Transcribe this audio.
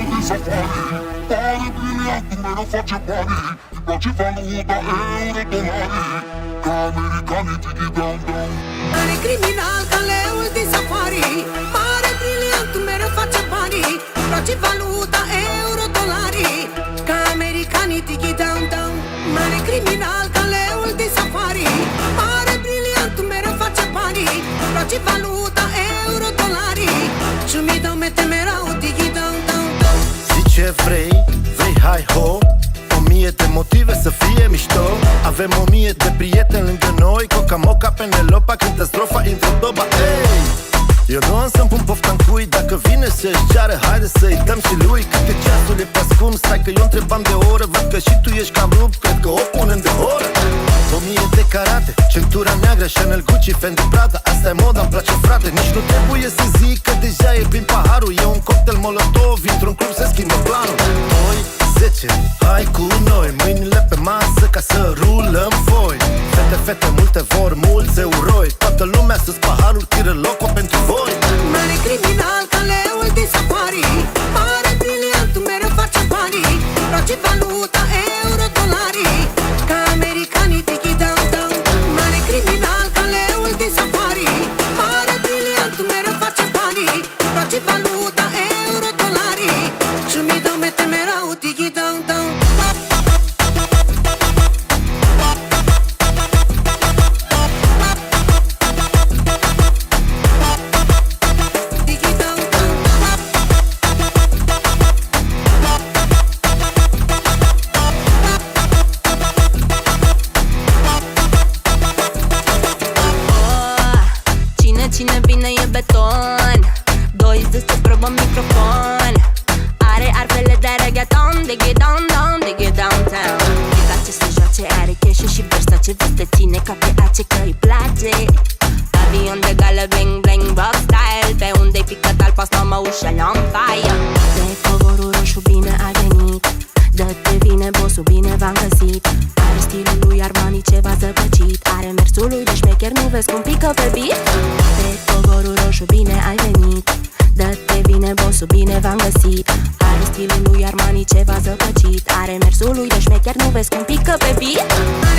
din safari. Pare briliant, mereu face banii. Îi place valuta euro-dolari. Ca americanii tiki-down-down. Mare criminal ca leul din safari. Pare briliant, mereu face banii. Îi place valuta euro-dolari. Ca americanii tiki-down-down. Mare criminal ca leul din safari. Pare briliant, mereu face banii. Îi place valuta euro-dolari. Și mi dau mete mereu tiki-down-down. Zici ce vrei, vrei hai-ho. 1000 de motive să fie mișto. Avem 1000 de prieteni lângă noi. Coca-moca, Penelopa, cântă strofa, intră doba, ei. Eu nu am să-mi pun pofta-n cui. Dacă vine să-și ceară, haide să-i dăm și lui. Câte ceasul e pe scum, stai că eu întrebam de oră. Văd că și tu ești cam rupt, cred că o punem de oră. 1000 de carate, centura neagră, Chanel, Gucci, Fendi, Prada. Asta e moda, îmi place frate. Nici nu trebuie să zic că deja e plin paharul. E un cocktail molotov, într-un club se schimbă planul. 10, hai cu noi, mâinile pe masă ca să rulăm foi. Fete, fete, multe vor, mulți euroi. Toată lumea sus paharul, tiră loco pentru voi. Mare criminal ca leul din safari. Pare briliant, mereu face banii. Îi place valuta euro-dolari. Ca americanii tiki-down-down. Mare criminal ca leul din safari. Pare briliant, mereu face banii. Îi place valuta euro-dolari. Și mi dau mete mereu tiki-down-down. Cine vine e beton. 20 se probă microfon. Are arfele de reggaeton. Dig it down, down, dig it downtown. Îi place să joace, are cash și Versace. Veste ține ca pe ace că îi place. Avion de gală, bling, bling, rock style. Pe unde-i pică talpa, mă ușa on fire. De covorul roșu bine a venit. Dă-te vine, bossul bine v-am găsit. Are stilul lui Armani ceva zăpăcit. Are mersul lui de șmecher, nu vezi cum pică pe beat? Pe covorul roșu bine ai venit. Dă-te vine, bossul bine v-am găsit. Are stilul lui Armani ceva zăpăcit. Are mersul lui de șmecher, nu vezi cum pică pe beat?